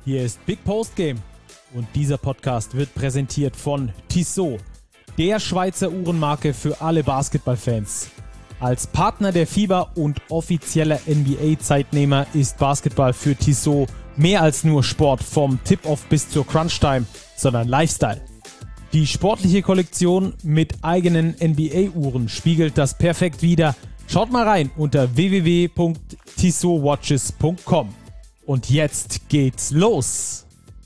Hier ist Big Post Game und dieser Podcast wird präsentiert von Tissot, der Schweizer Uhrenmarke für alle Basketballfans. Als Partner der FIBA und offizieller NBA-Zeitnehmer ist Basketball für Tissot mehr als nur Sport vom Tip-Off bis zur Crunch-Time, sondern Lifestyle. Die sportliche Kollektion mit eigenen NBA-Uhren spiegelt das perfekt wider. Schaut mal rein unter www.tissotwatches.com. Und jetzt geht's los.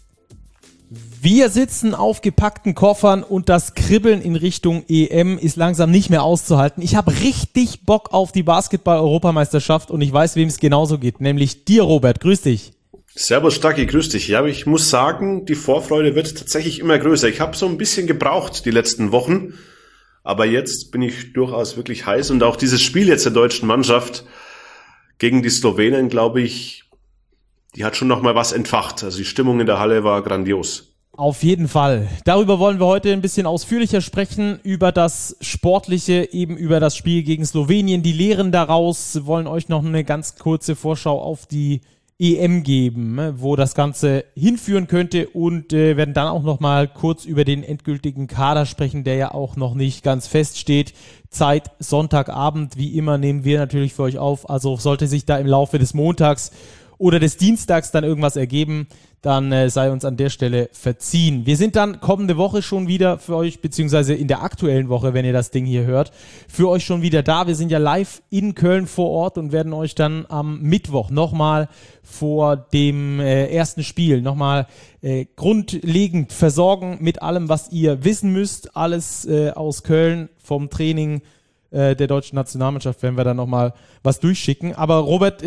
Wir sitzen auf gepackten Koffern und das Kribbeln in Richtung EM ist langsam nicht mehr auszuhalten. Ich habe richtig Bock auf die Basketball-Europameisterschaft und ich weiß, wem es genauso geht, nämlich dir, Robert. Grüß dich. Servus Stacki, grüß dich. Ja, ich muss sagen, die Vorfreude wird tatsächlich immer größer. Ich habe so ein bisschen gebraucht die letzten Wochen, aber jetzt bin ich durchaus wirklich heiß und auch dieses Spiel jetzt der deutschen Mannschaft gegen die Slowenen, glaube ich, die hat schon nochmal was entfacht. Also die Stimmung in der Halle war grandios. Auf jeden Fall. Darüber wollen wir heute ein bisschen ausführlicher sprechen, über das Sportliche, eben über das Spiel gegen Slowenien, die Lehren daraus, wollen euch noch eine ganz kurze Vorschau auf die EM geben, wo das Ganze hinführen könnte und werden dann auch nochmal kurz über den endgültigen Kader sprechen, der ja auch noch nicht ganz feststeht. Zeit Sonntagabend, wie immer, nehmen wir natürlich für euch auf. Also sollte sich da im Laufe des Montags oder des Dienstags dann irgendwas ergeben, dann sei uns an der Stelle verziehen. Wir sind dann kommende Woche schon wieder für euch, beziehungsweise in der aktuellen Woche, wenn ihr das Ding hier hört, für euch schon wieder da. Wir sind ja live in Köln vor Ort und werden euch dann am Mittwoch nochmal vor dem ersten Spiel nochmal grundlegend versorgen mit allem, was ihr wissen müsst. Alles aus Köln vom Training der deutschen Nationalmannschaft werden wir dann nochmal was durchschicken. Aber Robert,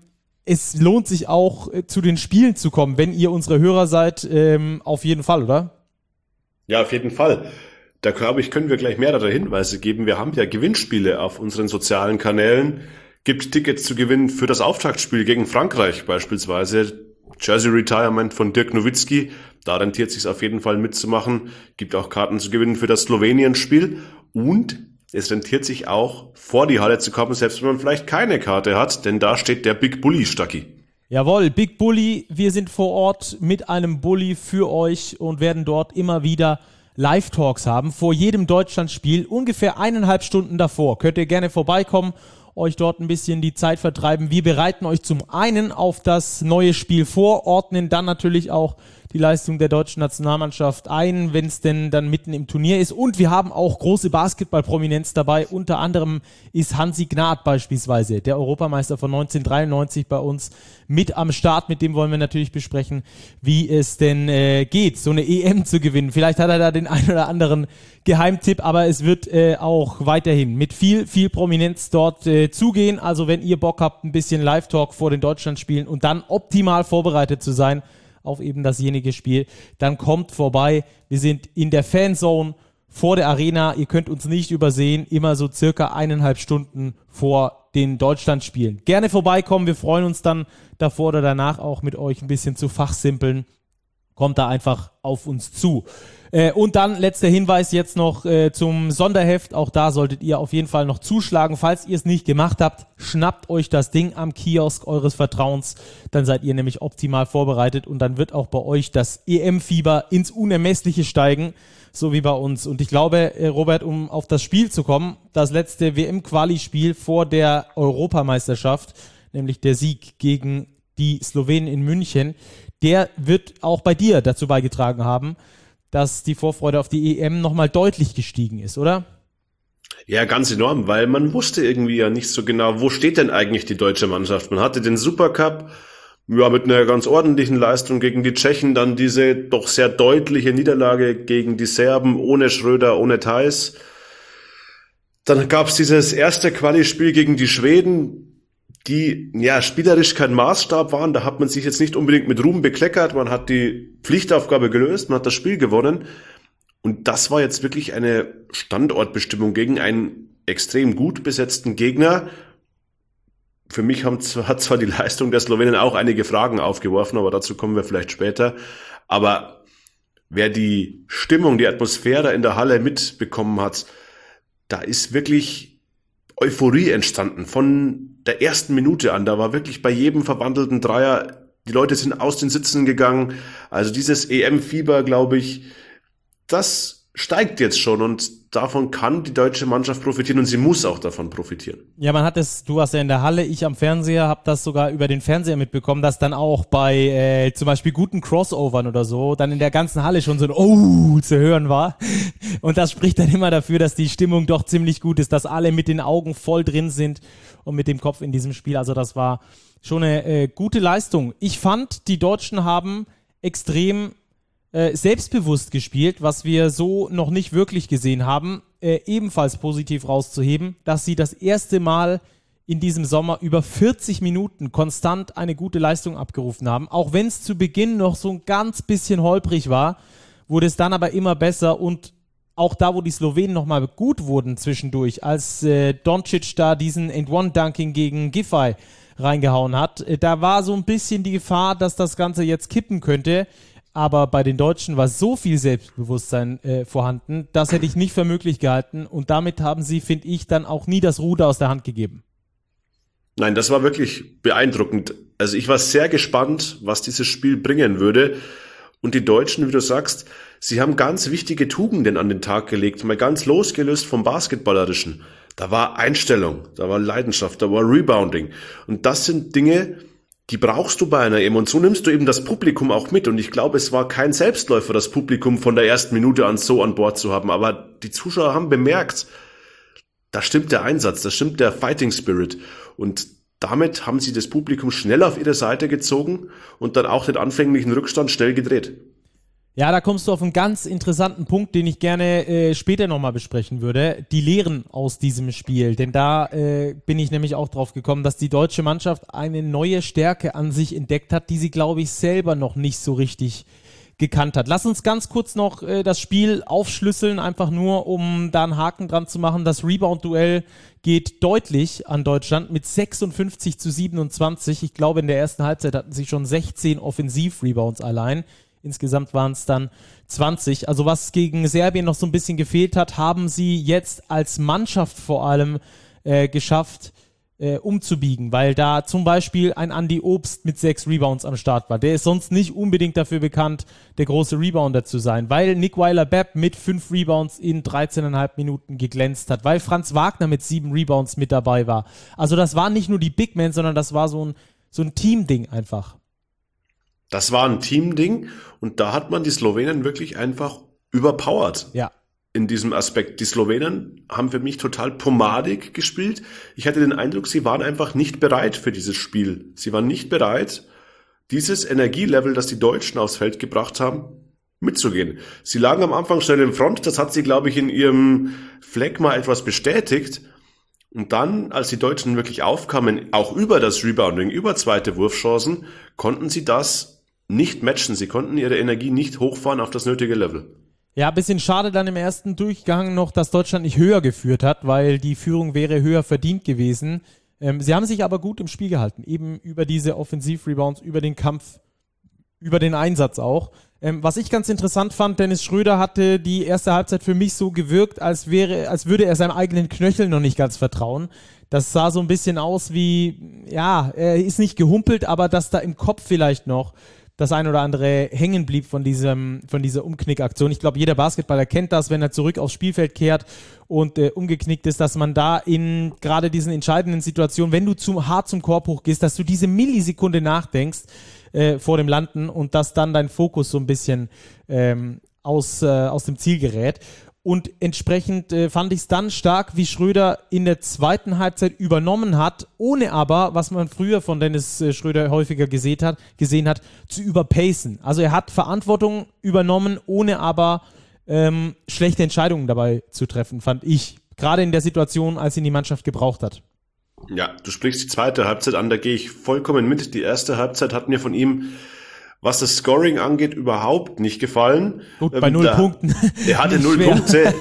es lohnt sich auch, zu den Spielen zu kommen, wenn ihr unsere Hörer seid, auf jeden Fall, oder? Ja, auf jeden Fall. Da glaube ich, können wir gleich mehrere Hinweise geben. Wir haben ja Gewinnspiele auf unseren sozialen Kanälen. Gibt Tickets zu gewinnen für das Auftaktspiel gegen Frankreich beispielsweise. Jersey Retirement von Dirk Nowitzki. Da rentiert es sich auf jeden Fall mitzumachen. Gibt auch Karten zu gewinnen für das Slowenien-Spiel. Und es rentiert sich auch, vor die Halle zu kommen, selbst wenn man vielleicht keine Karte hat, denn da steht der Big Bully, Stacki. Jawohl, Big Bully, wir sind vor Ort mit einem Bully für euch und werden dort immer wieder Live-Talks haben, vor jedem Deutschlandspiel, ungefähr 1,5 Stunden davor. Könnt ihr gerne vorbeikommen, euch dort ein bisschen die Zeit vertreiben. Wir bereiten euch zum einen auf das neue Spiel vor, ordnen dann natürlich auch die Leistung der deutschen Nationalmannschaft ein, wenn es denn dann mitten im Turnier ist. Und wir haben auch große Basketball-Prominenz dabei. Unter anderem ist Hansi Gnad beispielsweise, der Europameister von 1993 bei uns, mit am Start. Mit dem wollen wir natürlich besprechen, wie es denn geht, so eine EM zu gewinnen. Vielleicht hat er da den einen oder anderen Geheimtipp, aber es wird auch weiterhin mit viel Prominenz dort zugehen. Also wenn ihr Bock habt, ein bisschen Live-Talk vor den Deutschlandspielen und dann optimal vorbereitet zu sein auf eben dasjenige Spiel, dann kommt vorbei. Wir sind in der Fanzone vor der Arena. Ihr könnt uns nicht übersehen, immer so circa 1,5 Stunden vor den Deutschlandspielen. Gerne vorbeikommen. Wir freuen uns dann davor oder danach auch mit euch ein bisschen zu fachsimpeln. Kommt da einfach auf uns zu. Und dann letzter Hinweis jetzt noch zum Sonderheft. Auch da solltet ihr auf jeden Fall noch zuschlagen. Falls ihr es nicht gemacht habt, schnappt euch das Ding am Kiosk eures Vertrauens. Dann seid ihr nämlich optimal vorbereitet und dann wird auch bei euch das EM-Fieber ins Unermessliche steigen, so wie bei uns. Und ich glaube, Robert, um auf das Spiel zu kommen, das letzte WM-Quali-Spiel vor der Europameisterschaft, nämlich der Sieg gegen die Slowenen in München, der wird auch bei dir dazu beigetragen haben, dass die Vorfreude auf die EM nochmal deutlich gestiegen ist, oder? Ja, ganz enorm, weil man wusste irgendwie ja nicht so genau, wo steht denn eigentlich die deutsche Mannschaft. Man hatte den Supercup, ja, mit einer ganz ordentlichen Leistung gegen die Tschechen, dann diese doch sehr deutliche Niederlage gegen die Serben, ohne Schröder, ohne Theis. Dann gab's dieses erste Quali-Spiel gegen die Schweden, die ja spielerisch kein Maßstab waren. Da hat man sich jetzt nicht unbedingt mit Ruhm bekleckert. Man hat die Pflichtaufgabe gelöst, man hat das Spiel gewonnen. Und das war jetzt wirklich eine Standortbestimmung gegen einen extrem gut besetzten Gegner. Für mich hat zwar die Leistung der Slowenen auch einige Fragen aufgeworfen, aber dazu kommen wir vielleicht später. Aber wer die Stimmung, die Atmosphäre in der Halle mitbekommen hat, da ist wirklich Euphorie entstanden von der ersten Minute an. Da war wirklich bei jedem verwandelten Dreier Die Leute sind aus den Sitzen gegangen. Also dieses EM-Fieber, glaube ich, das steigt jetzt schon und davon kann die deutsche Mannschaft profitieren und sie muss auch davon profitieren. Ja, man hat es, du warst ja in der Halle, ich am Fernseher, habe das sogar über den Fernseher mitbekommen, dass dann auch bei zum Beispiel guten Crossovern oder so dann in der ganzen Halle schon so ein Oh zu hören war. Und das spricht dann immer dafür, dass die Stimmung doch ziemlich gut ist, dass alle mit den Augen voll drin sind und mit dem Kopf in diesem Spiel. Also das war schon eine gute Leistung. Ich fand, die Deutschen haben extrem selbstbewusst gespielt, was wir so noch nicht wirklich gesehen haben. Ebenfalls positiv rauszuheben, dass sie das erste Mal in diesem Sommer über 40 Minuten konstant eine gute Leistung abgerufen haben. Auch wenn es zu Beginn noch so ein ganz bisschen holprig war, wurde es dann aber immer besser und auch da, wo die Slowenen nochmal gut wurden zwischendurch, als Doncic da diesen End-One-Dunking gegen Giffey reingehauen hat, da war so ein bisschen die Gefahr, dass das Ganze jetzt kippen könnte. Aber bei den Deutschen war so viel Selbstbewusstsein vorhanden, das hätte ich nicht für möglich gehalten. Und damit haben sie, finde ich, dann auch nie das Ruder aus der Hand gegeben. Nein, das war wirklich beeindruckend. Also ich war sehr gespannt, was dieses Spiel bringen würde. Und die Deutschen, wie du sagst, sie haben ganz wichtige Tugenden an den Tag gelegt, mal ganz losgelöst vom Basketballerischen. Da war Einstellung, da war Leidenschaft, da war Rebounding. Und das sind Dinge, die brauchst du bei einer EM und so nimmst du eben das Publikum auch mit und ich glaube, es war kein Selbstläufer, das Publikum von der ersten Minute an so an Bord zu haben, aber die Zuschauer haben bemerkt, da stimmt der Einsatz, da stimmt der Fighting Spirit und damit haben sie das Publikum schnell auf ihre Seite gezogen und dann auch den anfänglichen Rückstand schnell gedreht. Ja, da kommst du auf einen ganz interessanten Punkt, den ich gerne später nochmal besprechen würde. Die Lehren aus diesem Spiel. Denn da bin ich nämlich auch drauf gekommen, dass die deutsche Mannschaft eine neue Stärke an sich entdeckt hat, die sie, glaube ich, selber noch nicht so richtig gekannt hat. Lass uns ganz kurz noch das Spiel aufschlüsseln, einfach nur, um da einen Haken dran zu machen. Das Rebound-Duell geht deutlich an Deutschland mit 56-27. Ich glaube, in der ersten Halbzeit hatten sie schon 16 Offensiv-Rebounds allein. Insgesamt waren es dann 20. Also was gegen Serbien noch so ein bisschen gefehlt hat, haben sie jetzt als Mannschaft vor allem geschafft, umzubiegen, weil da zum Beispiel ein Andy Obst mit 6 Rebounds am Start war. Der ist sonst nicht unbedingt dafür bekannt, der große Rebounder zu sein, weil Nick Weiler-Bepp mit 5 Rebounds in 13,5 Minuten geglänzt hat, weil Franz Wagner mit 7 Rebounds mit dabei war. Also das waren nicht nur die Big Men, sondern das war so ein Team-Ding einfach. Das war ein Teamding und da hat man die Slowenen wirklich einfach überpowered. Ja. In diesem Aspekt. Die Slowenen haben für mich total pomadig gespielt. Ich hatte den Eindruck, sie waren einfach nicht bereit für dieses Spiel. Sie waren nicht bereit, dieses Energielevel, das die Deutschen aufs Feld gebracht haben, mitzugehen. Sie lagen am Anfang schnell in Front. Das hat sie, glaube ich, in ihrem Phlegma etwas bestätigt. Und dann, als die Deutschen wirklich aufkamen, auch über das Rebounding, über zweite Wurfchancen, konnten sie das nicht matchen. Sie konnten ihre Energie nicht hochfahren auf das nötige Level. Ja, ein bisschen schade dann im ersten Durchgang noch, dass Deutschland nicht höher geführt hat, weil die Führung wäre höher verdient gewesen. Sie haben sich aber gut im Spiel gehalten, eben über diese Offensiv-Rebounds, über den Kampf, über den Einsatz auch. Was ich ganz interessant fand, Dennis Schröder hatte die erste Halbzeit für mich so gewirkt, als würde er seinem eigenen Knöchel noch nicht ganz vertrauen. Das sah so ein bisschen aus wie, ja, er ist nicht gehumpelt, aber dass da im Kopf vielleicht noch das ein oder andere hängen blieb von dieser Umknickaktion. Ich glaube, jeder Basketballer kennt das, wenn er zurück aufs Spielfeld kehrt und umgeknickt ist, dass man da in gerade diesen entscheidenden Situationen, wenn du hart zum Korb hochgehst, dass du diese Millisekunde nachdenkst vor dem Landen und dass dann dein Fokus so ein bisschen aus dem Ziel gerät. Und entsprechend fand ich es dann stark, wie Schröder in der zweiten Halbzeit übernommen hat, ohne aber, was man früher von Dennis Schröder häufiger gesehen hat, zu überpacen. Also er hat Verantwortung übernommen, ohne aber schlechte Entscheidungen dabei zu treffen, fand ich. Gerade in der Situation, als ihn die Mannschaft gebraucht hat. Ja, du sprichst die zweite Halbzeit an, da gehe ich vollkommen mit. Die erste Halbzeit hat mir von ihm, was das Scoring angeht, überhaupt nicht gefallen. Gut, bei 0 Punkten. Er hatte 0 Punkte.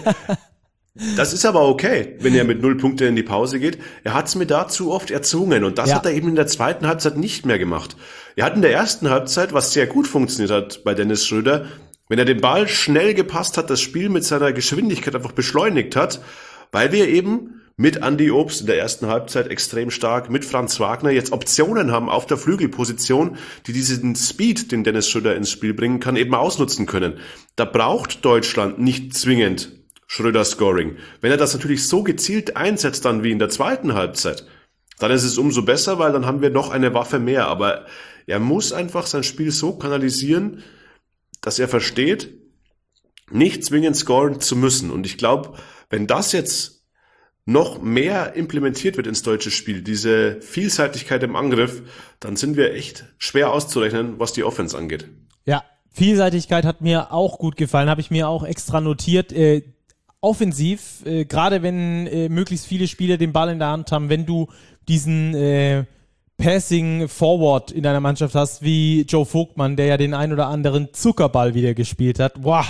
Das ist aber okay, wenn er mit 0 Punkte in die Pause geht. Er hat es mir da zu oft erzwungen und das hat er eben in der zweiten Halbzeit nicht mehr gemacht. Er hat in der ersten Halbzeit, was sehr gut funktioniert hat bei Dennis Schröder, wenn er den Ball schnell gepasst hat, das Spiel mit seiner Geschwindigkeit einfach beschleunigt hat, weil wir eben mit Andy Obst in der ersten Halbzeit extrem stark, mit Franz Wagner jetzt Optionen haben auf der Flügelposition, die diesen Speed, den Dennis Schröder ins Spiel bringen kann, eben ausnutzen können. Da braucht Deutschland nicht zwingend Schröder Scoring. Wenn er das natürlich so gezielt einsetzt dann wie in der zweiten Halbzeit, dann ist es umso besser, weil dann haben wir noch eine Waffe mehr. Aber er muss einfach sein Spiel so kanalisieren, dass er versteht, nicht zwingend scoren zu müssen. Und ich glaube, wenn das jetzt noch mehr implementiert wird ins deutsche Spiel, diese Vielseitigkeit im Angriff, dann sind wir echt schwer auszurechnen, was die Offense angeht. Ja, Vielseitigkeit hat mir auch gut gefallen, habe ich mir auch extra notiert. Offensiv, gerade wenn möglichst viele Spieler den Ball in der Hand haben, wenn du diesen Passing Forward in deiner Mannschaft hast, wie Joe Vogtmann, der ja den ein oder anderen Zuckerball wieder gespielt hat. Boah,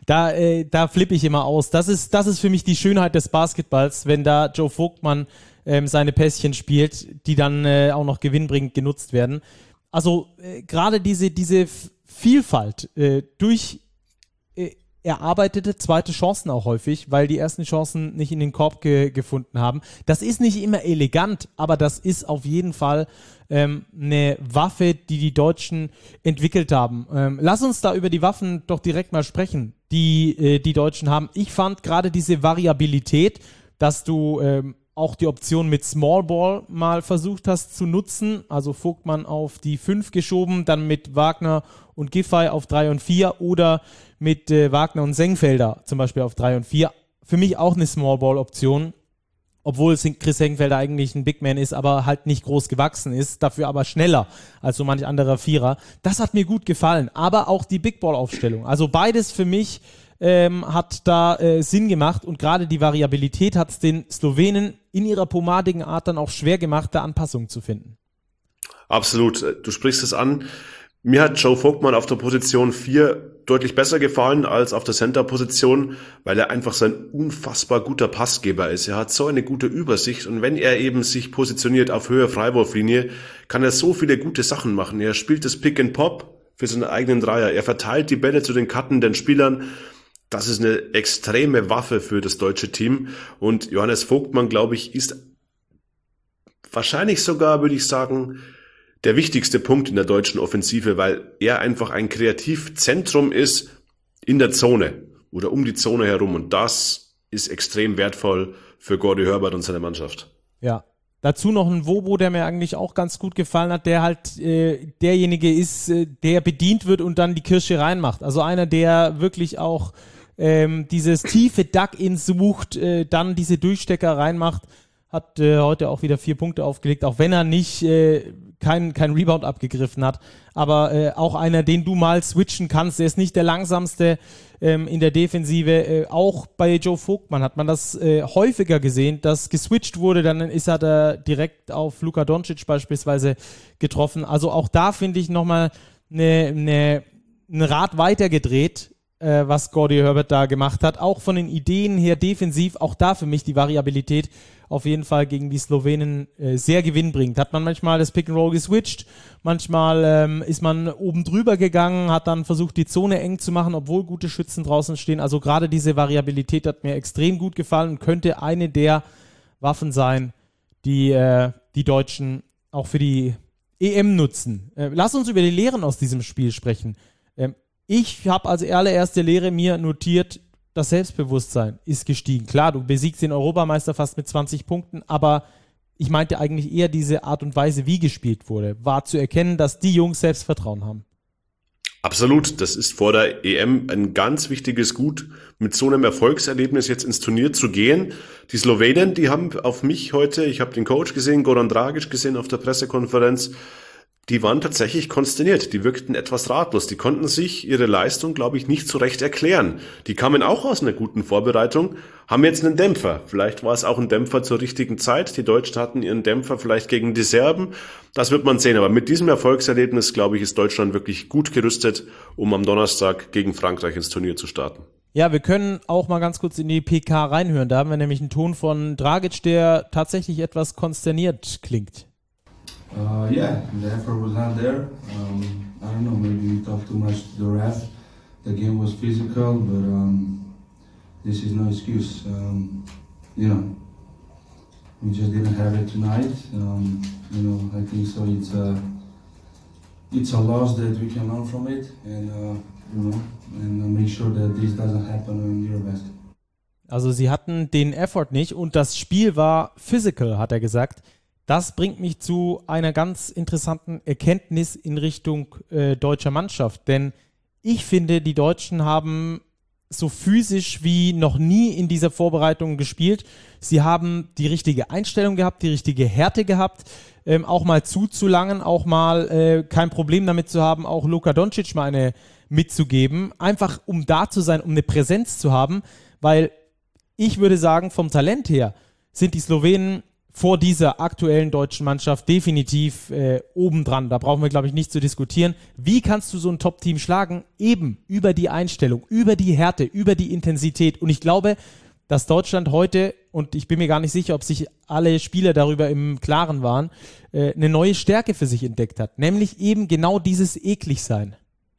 da flippe ich immer aus. Das ist für mich die Schönheit des Basketballs, wenn da Joe Vogtmann seine Pässchen spielt, die dann auch noch gewinnbringend genutzt werden. Also gerade diese Vielfalt durch erarbeitete zweite Chancen auch häufig, weil die ersten Chancen nicht in den Korb gefunden haben. Das ist nicht immer elegant, aber das ist auf jeden Fall eine Waffe, die Deutschen entwickelt haben. Lass uns da über die Waffen doch direkt mal sprechen, die Deutschen haben. Ich fand gerade diese Variabilität, dass du auch die Option mit Small Ball mal versucht hast zu nutzen, also Vogtmann auf die 5 geschoben, dann mit Wagner und Giffey auf 3 und 4 oder mit Wagner und Sengfelder zum Beispiel auf 3 und 4. Für mich auch eine Small Ball Option, obwohl Chris Sengfelder eigentlich ein Big Man ist, aber halt nicht groß gewachsen ist, dafür aber schneller als so manch anderer Vierer. Das hat mir gut gefallen, aber auch die Big Ball Aufstellung. Also beides für mich hat da Sinn gemacht und gerade die Variabilität hat es den Slowenen in ihrer pomadigen Art dann auch schwer gemacht, da Anpassungen zu finden. Absolut, du sprichst es an. Mir hat Joe Vogtmann auf der Position 4 deutlich besser gefallen als auf der Center-Position, weil er einfach so ein unfassbar guter Passgeber ist. Er hat so eine gute Übersicht und wenn er eben sich positioniert auf Höhe Freiwurflinie, kann er so viele gute Sachen machen. Er spielt das Pick and Pop für seinen eigenen Dreier. Er verteilt die Bälle zu den cuttenden Spielern. Das ist eine extreme Waffe für das deutsche Team. Und Johannes Vogtmann, glaube ich, ist wahrscheinlich sogar, würde ich sagen, der wichtigste Punkt in der deutschen Offensive, weil er einfach ein Kreativzentrum ist in der Zone oder um die Zone herum. Und das ist extrem wertvoll für Gordy Herbert und seine Mannschaft. Ja. Dazu noch ein Wobo, der mir eigentlich auch ganz gut gefallen hat, der halt derjenige ist, der bedient wird und dann die Kirsche reinmacht. Also einer, der wirklich auch dieses tiefe Duck-In sucht, dann diese Durchstecker reinmacht, hat heute auch wieder 4 Punkte aufgelegt, auch wenn er nicht kein Rebound abgegriffen hat, aber auch einer, den du mal switchen kannst, der ist nicht der langsamste in der Defensive, auch bei Joe Vogtmann hat man das häufiger gesehen, dass geswitcht wurde, dann ist er da direkt auf Luka Doncic beispielsweise getroffen, also auch da finde ich nochmal ein Rad weitergedreht, was Gordy Herbert da gemacht hat, auch von den Ideen her defensiv, auch da für mich die Variabilität auf jeden Fall gegen die Slowenen sehr gewinnbringend. Hat man manchmal das Pick and Roll geswitcht, manchmal ist man oben drüber gegangen, hat dann versucht, die Zone eng zu machen, obwohl gute Schützen draußen stehen. Also gerade diese Variabilität hat mir extrem gut gefallen und könnte eine der Waffen sein, die die Deutschen auch für die EM nutzen. Lass uns über die Lehren aus diesem Spiel sprechen. Ich habe als allererste Lehre mir notiert, das Selbstbewusstsein ist gestiegen. Klar, du besiegst den Europameister fast mit 20 Punkten, aber ich meinte eigentlich eher diese Art und Weise, wie gespielt wurde, war zu erkennen, dass die Jungs Selbstvertrauen haben. Absolut, das ist vor der EM ein ganz wichtiges Gut, mit so einem Erfolgserlebnis jetzt ins Turnier zu gehen. Die Slowenen, die haben auf mich heute, ich habe den Coach gesehen, Goran Dragic gesehen auf der Pressekonferenz, die waren tatsächlich konsterniert, die wirkten etwas ratlos, die konnten sich ihre Leistung, glaube ich, nicht so recht erklären. Die kamen auch aus einer guten Vorbereitung, haben jetzt einen Dämpfer. Vielleicht war es auch ein Dämpfer zur richtigen Zeit. Die Deutschen hatten ihren Dämpfer vielleicht gegen die Serben. Das wird man sehen. Aber mit diesem Erfolgserlebnis, glaube ich, ist Deutschland wirklich gut gerüstet, um am Donnerstag gegen Frankreich ins Turnier zu starten. Ja, wir können auch mal ganz kurz in die PK reinhören. Da haben wir nämlich einen Ton von Dragic, der tatsächlich etwas konsterniert klingt. Yeah, the effort was not there. I don't know, maybe we talked too much to the ref. The game was physical, but this is no excuse. You know, we just didn't have it tonight. I think so. It's a loss that we can learn from it, and make sure that this doesn't happen in Eurobasket. Also sie hatten den Effort nicht und das Spiel war physical, hat er gesagt. Das bringt mich zu einer ganz interessanten Erkenntnis in Richtung deutscher Mannschaft, denn ich finde, die Deutschen haben so physisch wie noch nie in dieser Vorbereitung gespielt. Sie haben die richtige Einstellung gehabt, die richtige Härte gehabt, auch mal zuzulangen, auch mal kein Problem damit zu haben, auch Luka Doncic mal eine mitzugeben, einfach um da zu sein, um eine Präsenz zu haben, weil ich würde sagen, vom Talent her sind die Slowenen vor dieser aktuellen deutschen Mannschaft definitiv obendran. Da brauchen wir, glaube ich, nicht zu diskutieren. Wie kannst du so ein Top-Team schlagen? Eben über die Einstellung, über die Härte, über die Intensität. Und ich glaube, dass Deutschland heute, und ich bin mir gar nicht sicher, ob sich alle Spieler darüber im Klaren waren, eine neue Stärke für sich entdeckt hat. Nämlich eben genau dieses Ekligsein.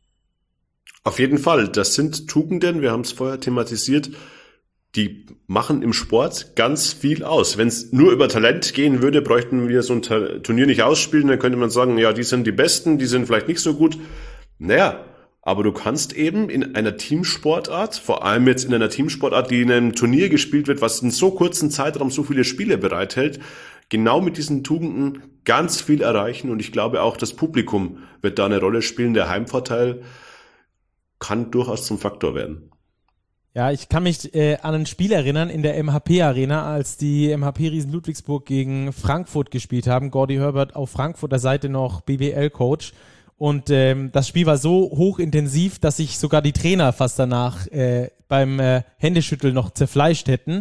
Auf jeden Fall. Das sind Tugenden, wir haben es vorher thematisiert, die machen im Sport ganz viel aus. Wenn es nur über Talent gehen würde, bräuchten wir so ein Turnier nicht ausspielen. Dann könnte man sagen, ja, die sind die Besten, die sind vielleicht nicht so gut. Naja, aber du kannst eben in einer Teamsportart, vor allem jetzt in einer Teamsportart, die in einem Turnier gespielt wird, was in so kurzen Zeitraum so viele Spiele bereithält, genau mit diesen Tugenden ganz viel erreichen. Und ich glaube auch, das Publikum wird da eine Rolle spielen. Der Heimvorteil kann durchaus zum Faktor werden. Ja, ich kann mich an ein Spiel erinnern in der MHP-Arena, als die MHP-Riesen Ludwigsburg gegen Frankfurt gespielt haben. Gordy Herbert auf Frankfurter Seite noch BBL-Coach. Und das Spiel war so hochintensiv, dass sich sogar die Trainer fast danach beim Händeschütteln noch zerfleischt hätten.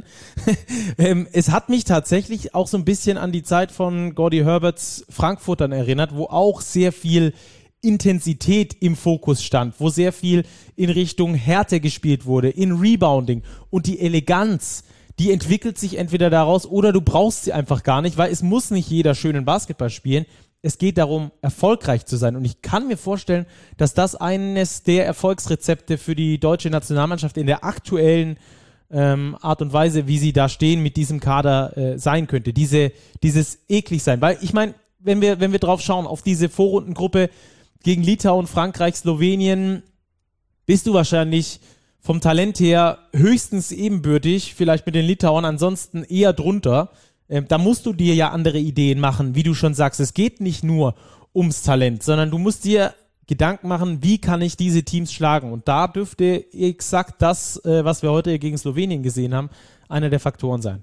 Es hat mich tatsächlich auch so ein bisschen an die Zeit von Gordy Herberts Frankfurtern erinnert, wo auch sehr viel Intensität im Fokus stand, wo sehr viel in Richtung Härte gespielt wurde, in Rebounding, und die Eleganz, die entwickelt sich entweder daraus oder du brauchst sie einfach gar nicht, weil es muss nicht jeder schönen Basketball spielen. Es geht darum, erfolgreich zu sein, und ich kann mir vorstellen, dass das eines der Erfolgsrezepte für die deutsche Nationalmannschaft in der aktuellen Art und Weise, wie sie da stehen mit diesem Kader sein könnte, dieses eklig sein, weil ich meine, wenn wir drauf schauen, auf diese Vorrundengruppe gegen Litauen, Frankreich, Slowenien, bist du wahrscheinlich vom Talent her höchstens ebenbürtig, vielleicht mit den Litauern, ansonsten eher drunter. Da musst du dir ja andere Ideen machen, wie du schon sagst. Es geht nicht nur ums Talent, sondern du musst dir Gedanken machen, wie kann ich diese Teams schlagen? Und da dürfte exakt das, was wir heute gegen Slowenien gesehen haben, einer der Faktoren sein.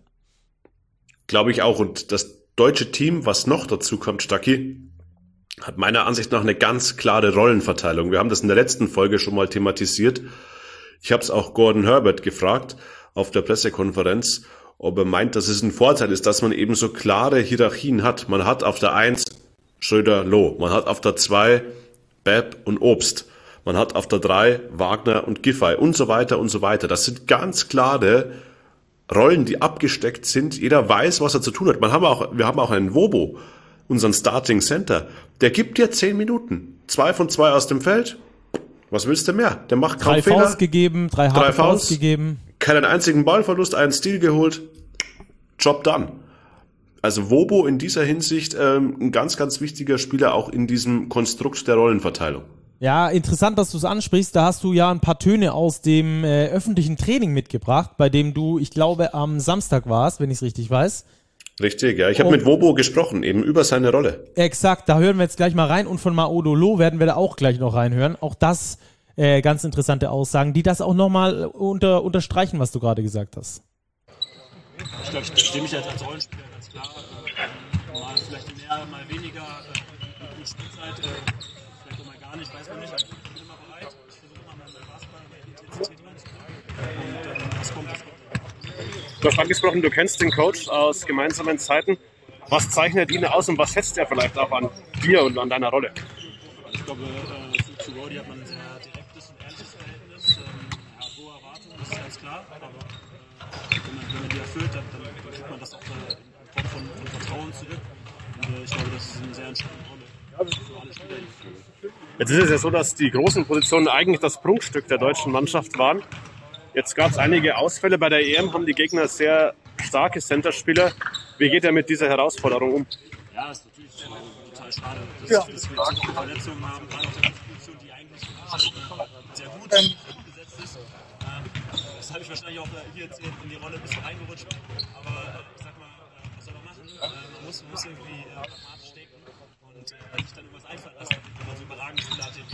Glaube ich auch. Und das deutsche Team, was noch dazu kommt, Stacki, hat meiner Ansicht nach eine ganz klare Rollenverteilung. Wir haben das in der letzten Folge schon mal thematisiert. Ich habe es auch Gordon Herbert gefragt auf der Pressekonferenz, ob er meint, dass es ein Vorteil ist, dass man eben so klare Hierarchien hat. Man hat auf der 1 Schröder, Loh. Man hat auf der 2 Babb und Obst. Man hat auf der 3 Wagner und Giffey und so weiter und so weiter. Das sind ganz klare Rollen, die abgesteckt sind. Jeder weiß, was er zu tun hat. Wir haben auch einen Wobo, unseren Starting Center. Der gibt dir 10 Minuten. 2 von 2 aus dem Feld. Was willst du mehr? Der macht kaum Fehler. 3 Fouls gegeben, 3 harte Fouls gegeben. Keinen einzigen Ballverlust, einen Steal geholt. Job done. Also Wobo in dieser Hinsicht ein ganz, ganz wichtiger Spieler auch in diesem Konstrukt der Rollenverteilung. Ja, interessant, dass du es ansprichst. Da hast du ja ein paar Töne aus dem öffentlichen Training mitgebracht, bei dem du, ich glaube, am Samstag warst, wenn ich es richtig weiß. Richtig, ja. Ich habe mit Wobo gesprochen, eben über seine Rolle. Exakt, da hören wir jetzt gleich mal rein, und von Maodo Loh werden wir da auch gleich noch reinhören. Auch das ganz interessante Aussagen, die das auch nochmal unterstreichen, was du gerade gesagt hast. Ich glaube, ich verstehe mich als Rollenspieler ganz klar. Mal vielleicht mehr, mal weniger. Mit Spielzeit, vielleicht auch mal gar nicht, weiß man nicht. Ich bin immer bereit. Ich versuche immer meinen Basketball, meine Intensität reinzubringen. Und das kommt. Du hast angesprochen, du kennst den Coach aus gemeinsamen Zeiten. Was zeichnet ihn aus und was schätzt er vielleicht auch an dir und an deiner Rolle? Ich glaube, zu Gordy hat man ein sehr direktes und ehrliches Verhältnis. Er hat hohe Erwartungen, das ist ganz klar. Aber wenn man die erfüllt, dann kriegt man das auch in Form von Vertrauen zurück. Und ich glaube, das ist eine sehr entscheidende Rolle für alle Spieler. Jetzt ist es ja so, dass die großen Positionen eigentlich das Prunkstück der deutschen Mannschaft waren. Jetzt gab es einige Ausfälle bei der EM, haben die Gegner sehr starke Centerspieler. Wie geht er mit dieser Herausforderung um? Ja, ist natürlich total schade, dass wir so viele Verletzungen haben, gerade auf der Position, die eigentlich sehr gut besetzt ist. Das habe ich wahrscheinlich auch hier jetzt in die Rolle ein bisschen reingerutscht. Aber ich sag mal, was soll man machen? Man muss irgendwie pragmatisch denken und sich dann irgendwas einfallen lassen, wenn man so überragende Spieler hat,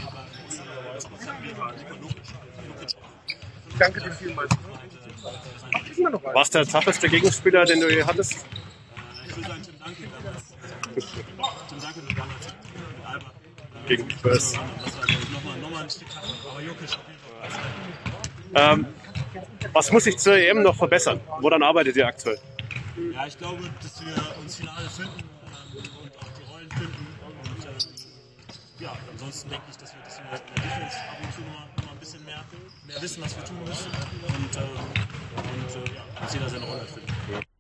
wie Jokic. Danke dir vielmals. Was der tougheste Gegenspieler, den du je hattest? Ich würde sagen, Tim Duncan damals. Tim Duncan damals mit Alba. Gegen Spurs. Das war nochmal ein Stück tougher, aber Jokic auf jeden Fall. Was muss sich zur EM noch verbessern? Woran arbeitet ihr aktuell? Ja, ich glaube, dass wir uns finale finden und auch die Rollen finden. Und ansonsten denke ich, dass wir in der Defense ab und zu noch mal ein bisschen mehr wissen, was wir tun müssen. Und dass jeder seine Rolle findet.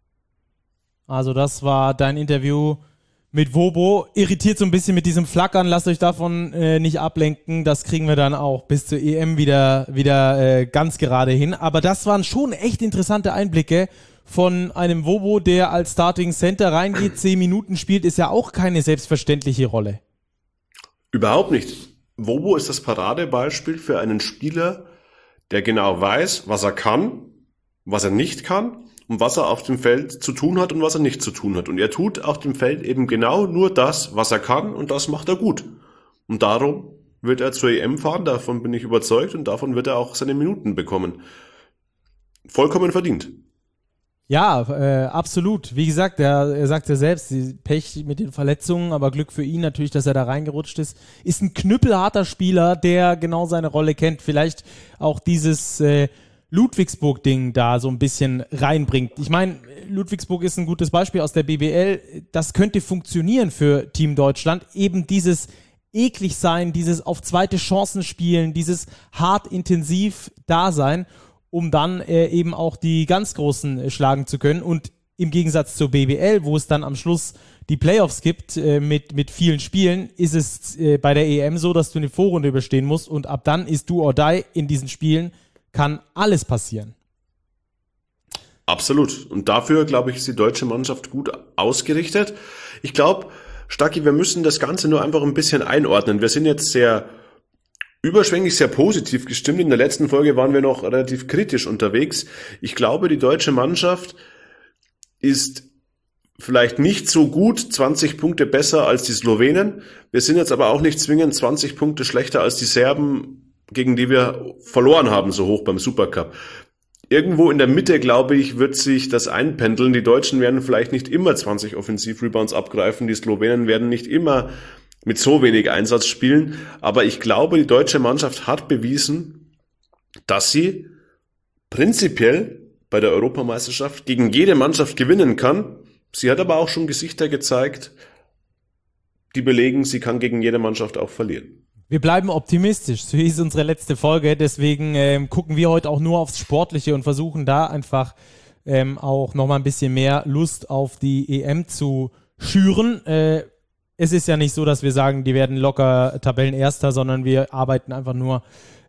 Also das war dein Interview mit Wobo. Irritiert so ein bisschen mit diesem Flackern. Lasst euch davon nicht ablenken. Das kriegen wir dann auch bis zur EM wieder ganz gerade hin. Aber das waren schon echt interessante Einblicke von einem Wobo, der als Starting Center reingeht, 10 Minuten spielt, ist ja auch keine selbstverständliche Rolle. Überhaupt nicht. Wobo ist das Paradebeispiel für einen Spieler, der genau weiß, was er kann, was er nicht kann und was er auf dem Feld zu tun hat und was er nicht zu tun hat. Und er tut auf dem Feld eben genau nur das, was er kann, und das macht er gut. Und darum wird er zur EM fahren, davon bin ich überzeugt, und davon wird er auch seine Minuten bekommen. Vollkommen verdient. Ja, absolut. Wie gesagt, er sagt ja selbst, Pech mit den Verletzungen, aber Glück für ihn natürlich, dass er da reingerutscht ist. Ist ein knüppelharter Spieler, der genau seine Rolle kennt. Vielleicht auch dieses Ludwigsburg-Ding da so ein bisschen reinbringt. Ich meine, Ludwigsburg ist ein gutes Beispiel aus der BBL. Das könnte funktionieren für Team Deutschland. Eben dieses eklig sein, dieses auf zweite Chancen spielen, dieses hart intensiv da sein, um dann eben auch die ganz Großen schlagen zu können. Und im Gegensatz zur BBL, wo es dann am Schluss die Playoffs gibt mit vielen Spielen, ist es bei der EM so, dass du eine Vorrunde überstehen musst und ab dann ist do or die in diesen Spielen, kann alles passieren. Absolut. Und dafür, glaube ich, ist die deutsche Mannschaft gut ausgerichtet. Ich glaube, Stacki, wir müssen das Ganze nur einfach ein bisschen einordnen. Wir sind jetzt sehr überschwänglich, sehr positiv gestimmt. In der letzten Folge waren wir noch relativ kritisch unterwegs. Ich glaube, die deutsche Mannschaft ist vielleicht nicht so gut, 20 Punkte besser als die Slowenen. Wir sind jetzt aber auch nicht zwingend 20 Punkte schlechter als die Serben, gegen die wir verloren haben, so hoch beim Supercup. Irgendwo in der Mitte, glaube ich, wird sich das einpendeln. Die Deutschen werden vielleicht nicht immer 20 Offensivrebounds abgreifen. Die Slowenen werden nicht immer mit so wenig Einsatz spielen. Aber ich glaube, die deutsche Mannschaft hat bewiesen, dass sie prinzipiell bei der Europameisterschaft gegen jede Mannschaft gewinnen kann. Sie hat aber auch schon Gesichter gezeigt, die belegen, sie kann gegen jede Mannschaft auch verlieren. Wir bleiben optimistisch, so hieß unsere letzte Folge, deswegen gucken wir heute auch nur aufs Sportliche und versuchen da einfach auch nochmal ein bisschen mehr Lust auf die EM zu schüren. Es ist ja nicht so, dass wir sagen, die werden locker Tabellenerster, sondern wir arbeiten einfach nur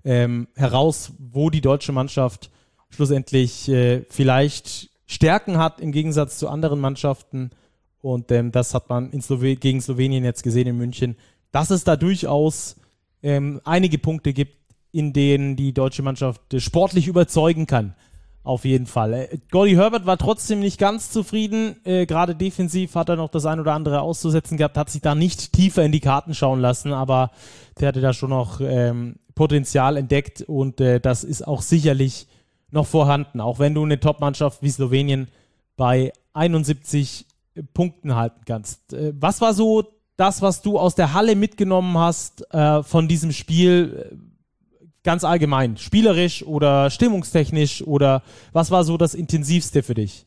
heraus, wo die deutsche Mannschaft schlussendlich vielleicht Stärken hat im Gegensatz zu anderen Mannschaften. Und das hat man gegen Slowenien jetzt gesehen in München, dass es da durchaus einige Punkte gibt, in denen die deutsche Mannschaft sportlich überzeugen kann. Auf jeden Fall. Gordy Herbert war trotzdem nicht ganz zufrieden. Gerade defensiv hat er noch das ein oder andere auszusetzen gehabt, hat sich da nicht tiefer in die Karten schauen lassen, aber der hatte da schon noch Potenzial entdeckt und das ist auch sicherlich noch vorhanden, auch wenn du eine Top-Mannschaft wie Slowenien bei 71 Punkten halten kannst. Was war so das, was du aus der Halle mitgenommen hast von diesem Spiel, ganz allgemein, spielerisch oder stimmungstechnisch, oder was war so das Intensivste für dich?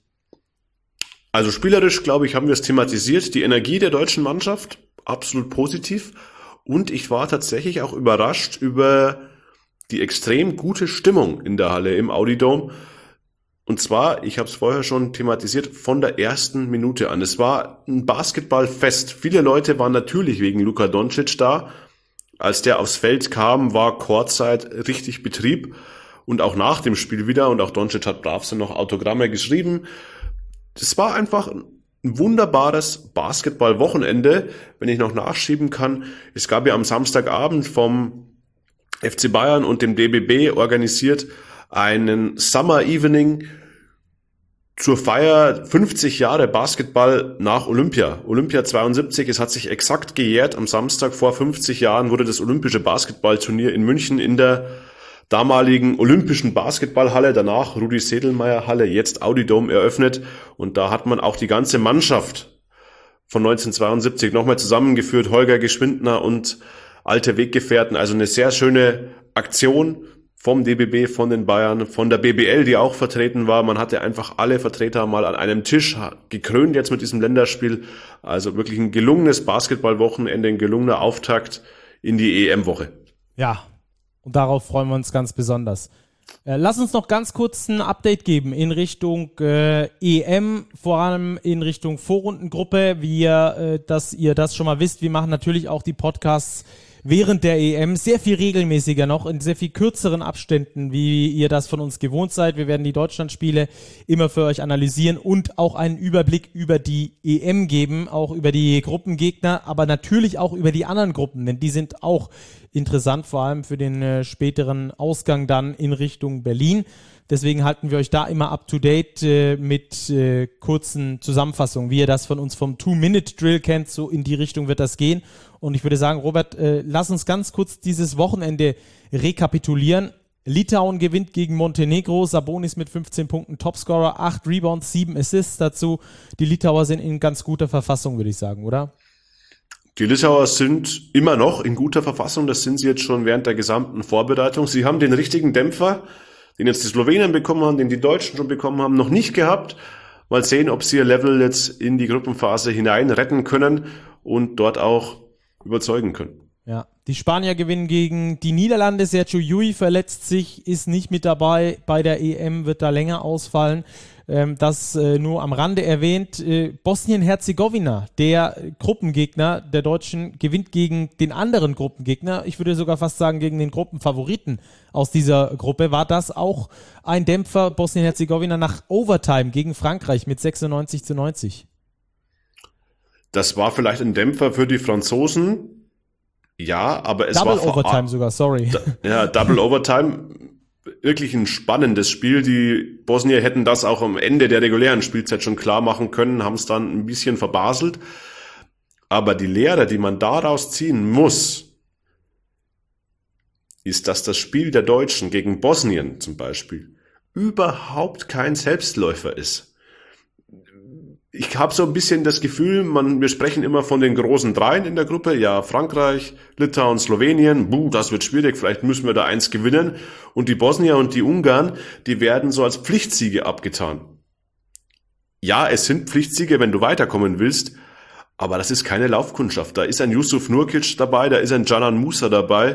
Also spielerisch, glaube ich, haben wir es thematisiert. Die Energie der deutschen Mannschaft, absolut positiv. Und ich war tatsächlich auch überrascht über die extrem gute Stimmung in der Halle im Audi Dome. Und zwar, ich habe es vorher schon thematisiert, von der ersten Minute an. Es war ein Basketballfest. Viele Leute waren natürlich wegen Luka Doncic da. Als der aufs Feld kam, war Courtside richtig Betrieb. Und auch nach dem Spiel wieder. Und auch Doncic hat brav so noch Autogramme geschrieben. Das war einfach ein wunderbares Basketball-Wochenende, wenn ich noch nachschieben kann. Es gab ja am Samstagabend vom FC Bayern und dem DBB organisiert einen Summer Evening zur Feier 50 Jahre Basketball nach Olympia. Olympia 72, es hat sich exakt gejährt. Am Samstag vor 50 Jahren wurde das olympische Basketballturnier in München in der damaligen Olympischen Basketballhalle, danach Rudi-Sedlmayr-Halle, jetzt Audi Dome eröffnet. Und da hat man auch die ganze Mannschaft von 1972 nochmal zusammengeführt. Holger Geschwindner und alte Weggefährten. Also eine sehr schöne Aktion vom DBB, von den Bayern, von der BBL, die auch vertreten war. Man hatte einfach alle Vertreter mal an einem Tisch, gekrönt jetzt mit diesem Länderspiel. Also wirklich ein gelungenes Basketballwochenende, ein gelungener Auftakt in die EM-Woche. Ja, und darauf freuen wir uns ganz besonders. Lass uns noch ganz kurz ein Update geben in Richtung EM, vor allem in Richtung Vorrundengruppe, dass ihr das schon mal wisst. Wir machen natürlich auch die Podcasts während der EM sehr viel regelmäßiger noch, in sehr viel kürzeren Abständen, wie ihr das von uns gewohnt seid. Wir werden die Deutschlandspiele immer für euch analysieren und auch einen Überblick über die EM geben, auch über die Gruppengegner, aber natürlich auch über die anderen Gruppen, denn die sind auch interessant, vor allem für den späteren Ausgang dann in Richtung Berlin. Deswegen halten wir euch da immer up to date mit kurzen Zusammenfassungen, wie ihr das von uns vom 2-Minute-Drill kennt, so in die Richtung wird das gehen. Und ich würde sagen, Robert, lass uns ganz kurz dieses Wochenende rekapitulieren. Litauen gewinnt gegen Montenegro, Sabonis mit 15 Punkten, Topscorer, 8 Rebounds, 7 Assists dazu. Die Litauer sind in ganz guter Verfassung, würde ich sagen, oder? Die Litauer sind immer noch in guter Verfassung, das sind sie jetzt schon während der gesamten Vorbereitung. Sie haben den richtigen Dämpfer, den jetzt die Slowenen bekommen haben, den die Deutschen schon bekommen haben, noch nicht gehabt. Mal sehen, ob sie ihr Level jetzt in die Gruppenphase hinein retten können und dort auch überzeugen können. Ja, die Spanier gewinnen gegen die Niederlande. Sergio Llull verletzt sich, ist nicht mit dabei bei der EM, wird da länger ausfallen. Das nur am Rande erwähnt. Bosnien-Herzegowina, der Gruppengegner der Deutschen, gewinnt gegen den anderen Gruppengegner. Ich würde sogar fast sagen, gegen den Gruppenfavoriten aus dieser Gruppe. War das auch ein Dämpfer, Bosnien-Herzegowina nach Overtime gegen Frankreich mit 96-90? Das war vielleicht ein Dämpfer für die Franzosen. Ja, aber es war... Double Overtime sogar, sorry. Ja, Double Overtime. Wirklich ein spannendes Spiel. Die Bosnier hätten das auch am Ende der regulären Spielzeit schon klar machen können, haben es dann ein bisschen verbaselt. Aber die Lehre, die man daraus ziehen muss, ist, dass das Spiel der Deutschen gegen Bosnien zum Beispiel überhaupt kein Selbstläufer ist. Ich habe so ein bisschen das Gefühl, wir sprechen immer von den großen Dreien in der Gruppe. Ja, Frankreich, Litauen, Slowenien. Das wird schwierig, vielleicht müssen wir da eins gewinnen. Und die Bosnier und die Ungarn, die werden so als Pflichtsiege abgetan. Ja, es sind Pflichtsiege, wenn du weiterkommen willst. Aber das ist keine Laufkundschaft. Da ist ein Yusuf Nurkic dabei, da ist ein Canan Musa dabei,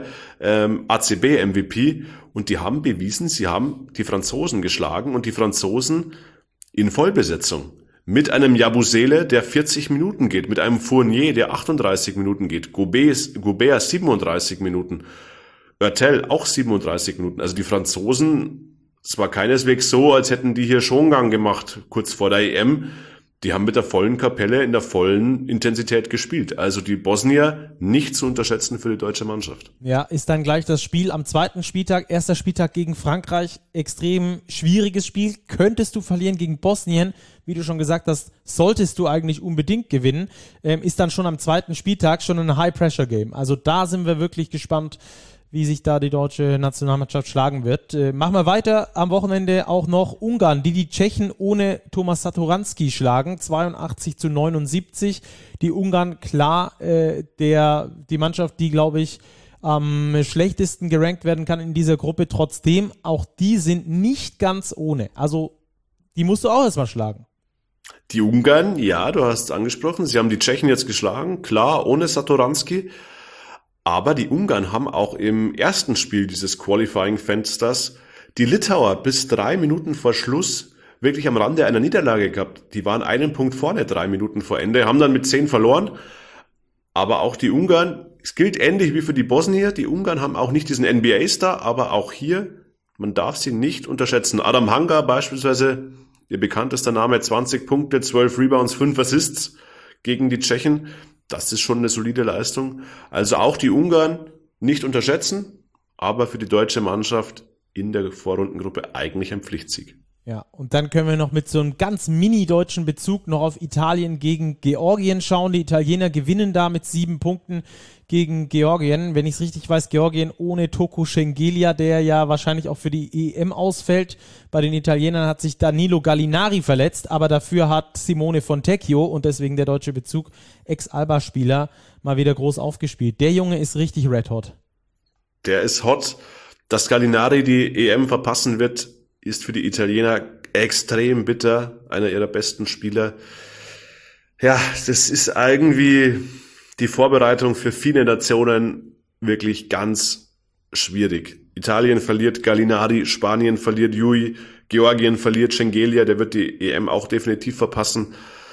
ACB-MVP. Und die haben bewiesen, sie haben die Franzosen geschlagen und die Franzosen in Vollbesetzung. Mit einem Yabusele, der 40 Minuten geht, mit einem Fournier, der 38 Minuten geht, Gobert 37 Minuten, Oertel auch 37 Minuten. Also die Franzosen, es war keineswegs so, als hätten die hier Schongang gemacht, kurz vor der EM. Die haben mit der vollen Kapelle in der vollen Intensität gespielt. Also die Bosnier nicht zu unterschätzen für die deutsche Mannschaft. Ja, ist dann gleich das Spiel am zweiten Spieltag, erster Spieltag gegen Frankreich, extrem schwieriges Spiel. Könntest du verlieren gegen Bosnien, wie du schon gesagt hast, solltest du eigentlich unbedingt gewinnen, ist dann schon am zweiten Spieltag schon ein High-Pressure-Game. Also da sind wir wirklich gespannt, wie sich da die deutsche Nationalmannschaft schlagen wird. Machen wir weiter. Am Wochenende auch noch Ungarn, die Tschechen ohne Thomas Satoranski schlagen. 82-79. Die Ungarn klar die Mannschaft, die, glaube ich, am schlechtesten gerankt werden kann in dieser Gruppe. Trotzdem, auch die sind nicht ganz ohne. Also die musst du auch erstmal schlagen. Die Ungarn, ja, du hast es angesprochen. Sie haben die Tschechen jetzt geschlagen. Klar, ohne Satoranski. Aber die Ungarn haben auch im ersten Spiel dieses Qualifying-Fensters die Litauer bis 3 Minuten vor Schluss wirklich am Rande einer Niederlage gehabt. Die waren einen Punkt vorne, 3 Minuten vor Ende, haben dann mit 10 verloren. Aber auch die Ungarn, es gilt ähnlich wie für die Bosnier, die Ungarn haben auch nicht diesen NBA-Star, aber auch hier, man darf sie nicht unterschätzen. Adam Hanga beispielsweise ihr bekanntester Name, 20 Punkte, 12 Rebounds, 5 Assists gegen die Tschechen. Das ist schon eine solide Leistung. Also auch die Ungarn nicht unterschätzen, aber für die deutsche Mannschaft in der Vorrundengruppe eigentlich ein Pflichtsieg. Ja, und dann können wir noch mit so einem ganz mini-deutschen Bezug noch auf Italien gegen Georgien schauen. Die Italiener gewinnen da mit 7 Punkten gegen Georgien. Wenn ich es richtig weiß, Georgien ohne Toko Shengelia, der ja wahrscheinlich auch für die EM ausfällt. Bei den Italienern hat sich Danilo Gallinari verletzt, aber dafür hat Simone Fontecchio, und deswegen der deutsche Bezug, Ex-Alba-Spieler, mal wieder groß aufgespielt. Der Junge ist richtig red hot. Der ist hot. Dass Gallinari die EM verpassen wird, ist für die Italiener extrem bitter. Einer ihrer besten Spieler. Ja, das ist irgendwie die Vorbereitung für viele Nationen wirklich ganz schwierig. Italien verliert Gallinari, Spanien verliert Jui, Georgien verliert Shengelia, der wird die EM auch definitiv verpassen.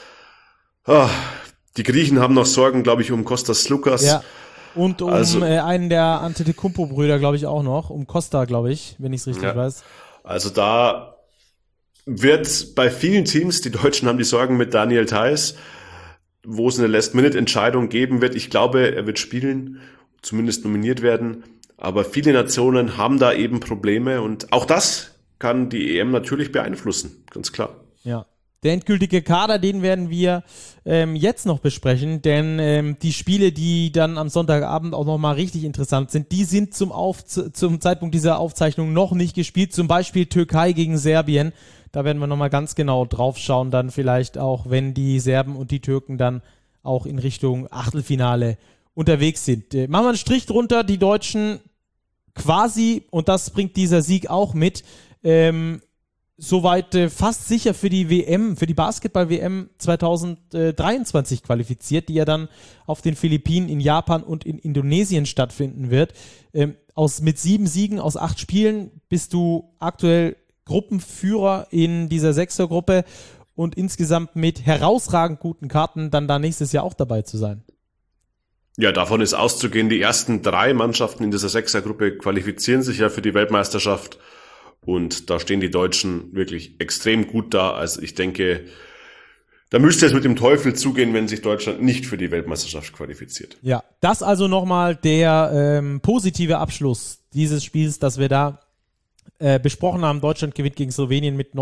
Die Griechen haben noch Sorgen, glaube ich, um Kostas Sloukas. Ja. Und um einen der Antetokounmpo-Brüder, glaube ich, auch noch. Um Costa, glaube ich, wenn ich es richtig weiß. Also da wird bei vielen Teams, die Deutschen haben die Sorgen mit Daniel Theis, wo es eine Last-Minute-Entscheidung geben wird. Ich glaube, er wird spielen, zumindest nominiert werden. Aber viele Nationen haben da eben Probleme. Und auch das kann die EM natürlich beeinflussen, ganz klar. Ja. Der endgültige Kader, den werden wir jetzt noch besprechen, denn die Spiele, die dann am Sonntagabend auch nochmal richtig interessant sind, die sind zum Zeitpunkt dieser Aufzeichnung noch nicht gespielt. Zum Beispiel Türkei gegen Serbien. Da werden wir nochmal ganz genau drauf schauen, dann vielleicht auch, wenn die Serben und die Türken dann auch in Richtung Achtelfinale unterwegs sind. Machen wir einen Strich drunter, die Deutschen quasi, und das bringt dieser Sieg auch mit, soweit fast sicher für die WM, für die Basketball-WM 2023 qualifiziert, die ja dann auf den Philippinen, in Japan und in Indonesien stattfinden wird. Mit 7 Siegen aus 8 Spielen bist du aktuell Gruppenführer in dieser Sechsergruppe und insgesamt mit herausragend guten Karten dann da nächstes Jahr auch dabei zu sein. Ja, davon ist auszugehen, die ersten 3 Mannschaften in dieser Sechsergruppe qualifizieren sich ja für die Weltmeisterschaft. Und da stehen die Deutschen wirklich extrem gut da. Also ich denke, da müsste es mit dem Teufel zugehen, wenn sich Deutschland nicht für die Weltmeisterschaft qualifiziert. Ja, das also nochmal der positive Abschluss dieses Spiels, das wir da besprochen haben. Deutschland gewinnt gegen Slowenien mit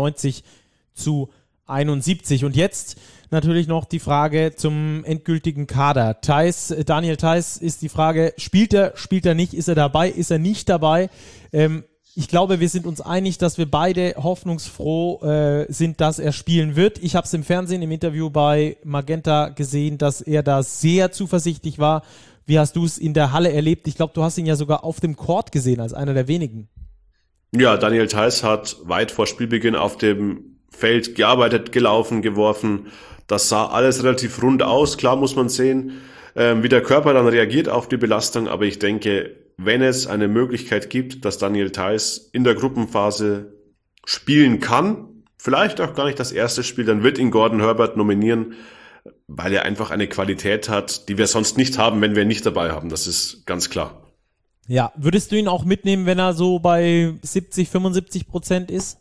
90-71. Und jetzt natürlich noch die Frage zum endgültigen Kader. Daniel Theis ist die Frage, spielt er nicht, ist er dabei, ist er nicht dabei? Ich glaube, wir sind uns einig, dass wir beide hoffnungsfroh sind, dass er spielen wird. Ich habe es im Fernsehen, im Interview bei Magenta gesehen, dass er da sehr zuversichtlich war. Wie hast du es in der Halle erlebt? Ich glaube, du hast ihn ja sogar auf dem Court gesehen, als einer der wenigen. Ja, Daniel Theis hat weit vor Spielbeginn auf dem Feld gearbeitet, gelaufen, geworfen. Das sah alles relativ rund aus. Klar muss man sehen, wie der Körper dann reagiert auf die Belastung. Aber ich denke, wenn es eine Möglichkeit gibt, dass Daniel Theis in der Gruppenphase spielen kann, vielleicht auch gar nicht das erste Spiel, dann wird ihn Gordon Herbert nominieren, weil er einfach eine Qualität hat, die wir sonst nicht haben, wenn wir ihn nicht dabei haben. Das ist ganz klar. Ja, würdest du ihn auch mitnehmen, wenn er so bei 70-75% ist?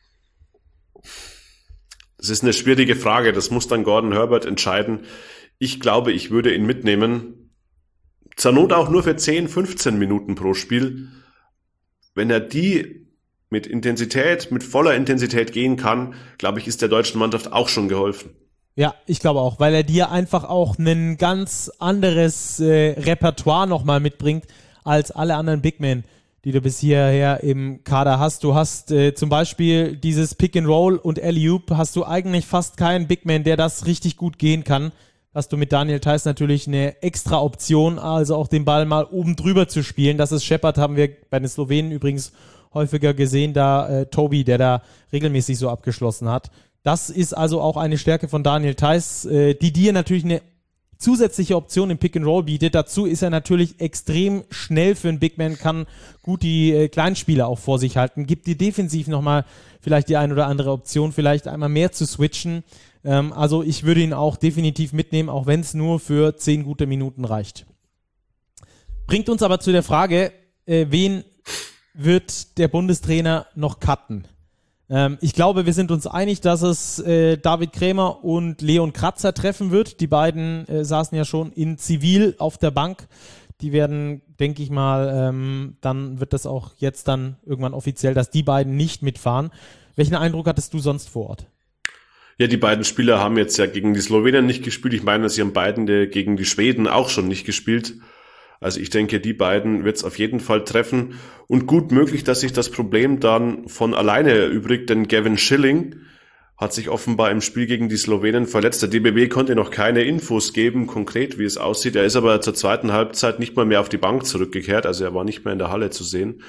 Das ist eine schwierige Frage. Das muss dann Gordon Herbert entscheiden. Ich glaube, ich würde ihn mitnehmen. Zur Not auch nur für 10, 15 Minuten pro Spiel. Wenn er die mit voller Intensität gehen kann, glaube ich, ist der deutschen Mannschaft auch schon geholfen. Ja, ich glaube auch, weil er dir einfach auch ein ganz anderes Repertoire nochmal mitbringt als alle anderen Big Men, die du bis hierher im Kader hast. Du hast zum Beispiel dieses Pick and Roll und Alley-Oop, hast du eigentlich fast keinen Big Man, der das richtig gut gehen kann. Hast du mit Daniel Theis natürlich eine extra Option, also auch den Ball mal oben drüber zu spielen. Das ist Shepard, haben wir bei den Slowenen übrigens häufiger gesehen, da Tobi, der da regelmäßig so abgeschlossen hat. Das ist also auch eine Stärke von Daniel Theis, die dir natürlich eine zusätzliche Option im Pick and Roll bietet. Dazu ist er natürlich extrem schnell für einen Big Man, kann gut die Kleinspieler auch vor sich halten, gibt dir defensiv nochmal vielleicht die ein oder andere Option, vielleicht einmal mehr zu switchen. Also ich würde ihn auch definitiv mitnehmen, auch wenn es nur für 10 gute Minuten reicht. Bringt uns aber zu der Frage, wen wird der Bundestrainer noch cutten? Ich glaube, wir sind uns einig, dass es David Krämer und Leon Kratzer treffen wird. Die beiden saßen ja schon in Zivil auf der Bank. Die werden, denke ich mal, dann wird das auch jetzt dann irgendwann offiziell, dass die beiden nicht mitfahren. Welchen Eindruck hattest du sonst vor Ort? Ja, die beiden Spieler haben jetzt ja gegen die Slowenen nicht gespielt. Ich meine, sie haben beiden gegen die Schweden auch schon nicht gespielt. Also ich denke, die beiden wird es auf jeden Fall treffen. Und gut möglich, dass sich das Problem dann von alleine erübrigt, denn Gavin Schilling hat sich offenbar im Spiel gegen die Slowenen verletzt. Der DBB konnte noch keine Infos geben, konkret wie es aussieht. Er ist aber zur zweiten Halbzeit nicht mal mehr auf die Bank zurückgekehrt, also er war nicht mehr in der Halle zu sehen.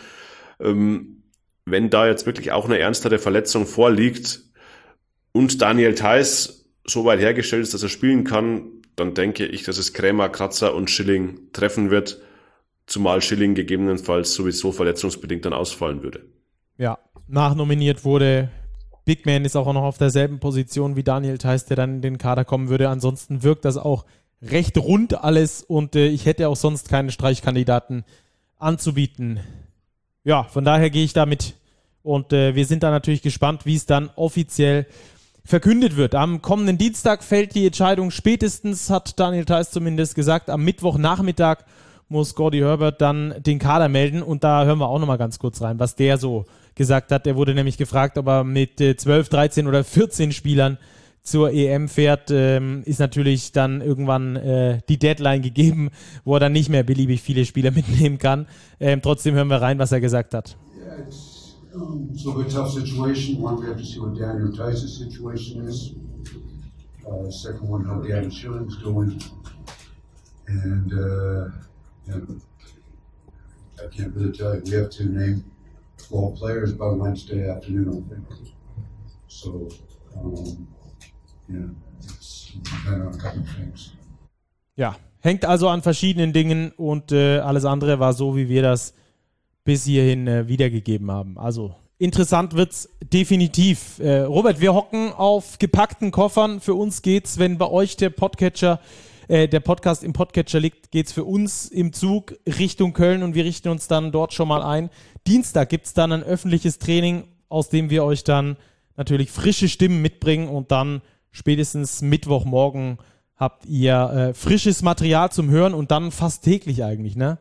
Wenn da jetzt wirklich auch eine ernstere Verletzung vorliegt und Daniel Theiss so weit hergestellt ist, dass er spielen kann, dann denke ich, dass es Krämer, Kratzer und Schilling treffen wird, zumal Schilling gegebenenfalls sowieso verletzungsbedingt dann ausfallen würde. Ja, nachnominiert wurde Big Man, ist auch noch auf derselben Position wie Daniel Theiss, der dann in den Kader kommen würde. Ansonsten wirkt das auch recht rund alles und ich hätte auch sonst keine Streichkandidaten anzubieten. Ja, von daher gehe ich damit und wir sind da natürlich gespannt, wie es dann offiziell verkündet wird. Am kommenden Dienstag fällt die Entscheidung spätestens, hat Daniel Theiss zumindest gesagt, am Mittwochnachmittag muss Gordy Herbert dann den Kader melden und da hören wir auch nochmal ganz kurz rein, was der so gesagt hat. Der wurde nämlich gefragt, ob er mit 12, 13 oder 14 Spielern zur EM fährt. Ist natürlich dann irgendwann die Deadline gegeben, wo er dann nicht mehr beliebig viele Spieler mitnehmen kann. Trotzdem hören wir rein, was er gesagt hat. Yeah, it's a little bit tough situation. One, we have to see what Daniel Theis' situation is. Second one, how Gavin Schilling's doing. And yeah, I can't really tell you. We have to name 12 players by Wednesday afternoon, I think. So, yeah, it's depending on a couple of things. Ja, hängt also an verschiedenen Dingen und alles andere war so, wie wir das bis hierhin wiedergegeben haben. Also interessant wird's definitiv. Robert, wir hocken auf gepackten Koffern. Für uns geht's, wenn bei euch der Podcast im Podcatcher liegt, geht's für uns im Zug Richtung Köln und wir richten uns dann dort schon mal ein. Dienstag gibt's dann ein öffentliches Training, aus dem wir euch dann natürlich frische Stimmen mitbringen und dann spätestens Mittwochmorgen habt ihr frisches Material zum Hören und dann fast täglich eigentlich, ne?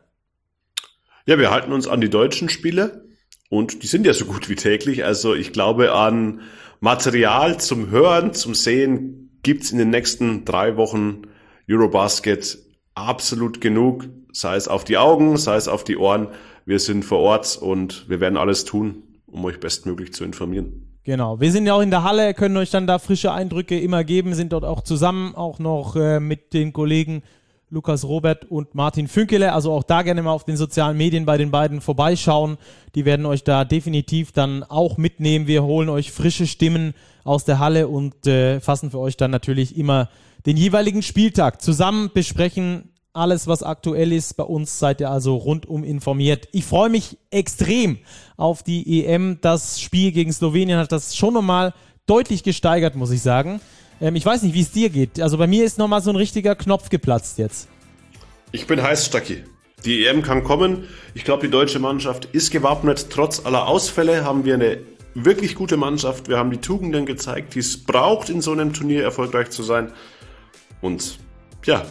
Ja, wir halten uns an die deutschen Spiele und die sind ja so gut wie täglich. Also ich glaube, an Material zum Hören, zum Sehen gibt's in den nächsten 3 Wochen Eurobasket absolut genug. Sei es auf die Augen, sei es auf die Ohren. Wir sind vor Ort und wir werden alles tun, um euch bestmöglich zu informieren. Genau, wir sind ja auch in der Halle, können euch dann da frische Eindrücke immer geben, sind dort auch zusammen, auch noch mit den Kollegen Lukas Robert und Martin Fünkele, also auch da gerne mal auf den sozialen Medien bei den beiden vorbeischauen. Die werden euch da definitiv dann auch mitnehmen. Wir holen euch frische Stimmen aus der Halle und fassen für euch dann natürlich immer den jeweiligen Spieltag zusammen, besprechen alles, was aktuell ist. Bei uns seid ihr also rundum informiert. Ich freue mich extrem auf die EM. Das Spiel gegen Slowenien hat das schon nochmal deutlich gesteigert, muss ich sagen. Ich weiß nicht, wie es dir geht. Also bei mir ist nochmal so ein richtiger Knopf geplatzt jetzt. Ich bin heiß, Stacki. Die EM kann kommen. Ich glaube, die deutsche Mannschaft ist gewappnet. Trotz aller Ausfälle haben wir eine wirklich gute Mannschaft. Wir haben die Tugenden gezeigt, die es braucht, in so einem Turnier erfolgreich zu sein. Und ja,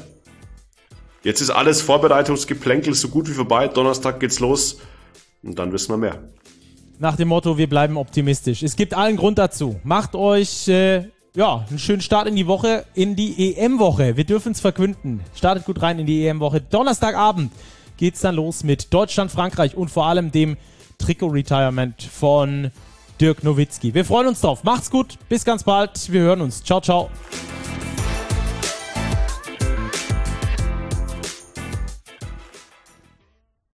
jetzt ist alles Vorbereitungsgeplänkel so gut wie vorbei. Donnerstag geht's los und dann wissen wir mehr. Nach dem Motto, wir bleiben optimistisch. Es gibt allen Grund dazu. Macht euch einen schönen Start in die Woche, in die EM-Woche. Wir dürfen es verkünden. Startet gut rein in die EM-Woche. Donnerstagabend geht's dann los mit Deutschland, Frankreich und vor allem dem Trikot-Retirement von Dirk Nowitzki. Wir freuen uns drauf. Macht's gut. Bis ganz bald. Wir hören uns. Ciao, ciao.